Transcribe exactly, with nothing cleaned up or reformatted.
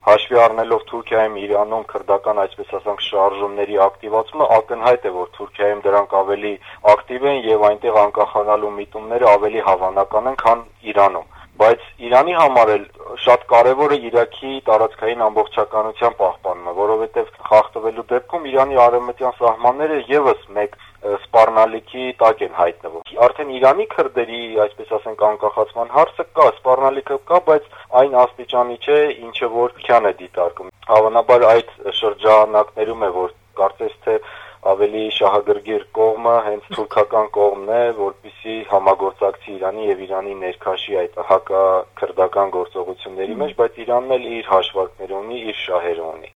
Հաշվի առնելով Թուրքիայում Իրանում քրդական, այսպես ասենք, շարժումների ակտիվացումը, ակնհայտ է, որ Թուրքիայում դրանք ավելի ակտիվ են եւ այնտեղ անկախանալու միտումները ավելի հավանական են, քան Իրանում։ Բայց Իրանի համար էլ շատ կարևոր է Իրաքի տարածքային ամբողջականության պահպանումը, որովհետեւ խախտվելու դեպքում Իրանի արևմտյան սահմանները եւս մեկ սպառնալիքի տակ են հայտնվում։ Արդեն Իրանի քրդերի, այսպես ասենք, անկախացման հարցը կա, սպառնալիքը կա, բայց այն աստիճանի չէ, ինչը որ Թուրքիան է դիտարկում։ Հավանաբար այդ շրջանակներում է, որ կարծես թե ավելի շահագրգիռ կողմը հենց թուրքական կողմն է, որպեսզի համագործակցի Իրանի եւ Իրանի ներքաշի այդ հակաքրդական գործողությունների մեջ, բայց Իրանն էլ իր հաշվարկները ունի, իր շահերը ունի։